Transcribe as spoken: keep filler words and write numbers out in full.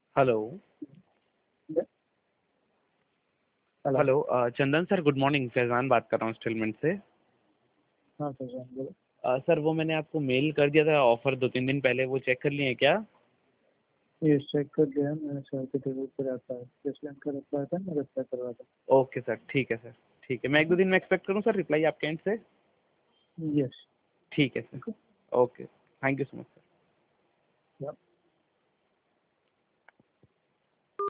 Hello. Hello. Hello uh, Chandan sir, good morning. Faizan बात कर रहा हूँ स्टिलमेंट से। हाँ सर, हाँ, बोलो। अ, सर वो मैंने आपको मेल कर दिया था ऑफर दो तीन दिन पहले, वो चेक कर लिए हैं क्या? ये चेक कर लिया मैंने सर के टेबल पर आता है, जैसे का रिप्लाई था मैं रिप्लाई करवा था। ओके सर, ठीक है सर। ठीक है, मैं एक दो दिन में एक्सपेक्ट करूँ सर रिप्लाई आपके एंड से? यस। ठीक है sir. Okay, thank you so much sir.